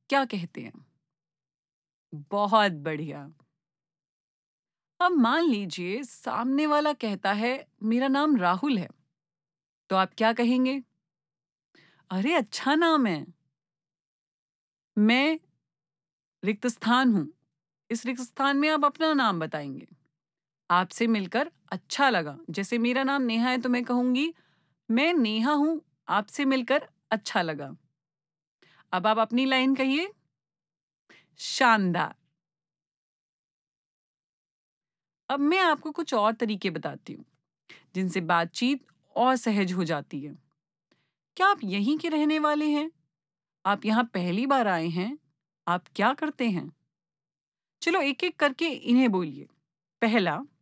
क्या कहते हैं? बहुत बढ़िया। अब मान लीजिए सामने वाला कहता है मेरा नाम राहुल है, तो आप क्या कहेंगे? अरे अच्छा नाम है। मैं रिक्त स्थान हूँ। इस रिक्त स्थान में आप अपना नाम बताएँगे। आपसे मिलकर अच्छा लगा। जैसे मेरा नाम नेहा है तो मैं कहूँगी, मैं नेहा हूँ, आपसे मिलकर अच्छा लगा। अब आप अपनी लाइन कहिए। शानदार! अब मैं आपको कुछ और तरीके बताती हूँ, जिनसे बातचीत और सहज हो जाती है। क्या आप यहीं के रहने वाले हैं? आप यहाँ पहली बार आए हैं? आप क्या करते हैं? चलो एक-एक करके इन्हें बोलिए। पहला,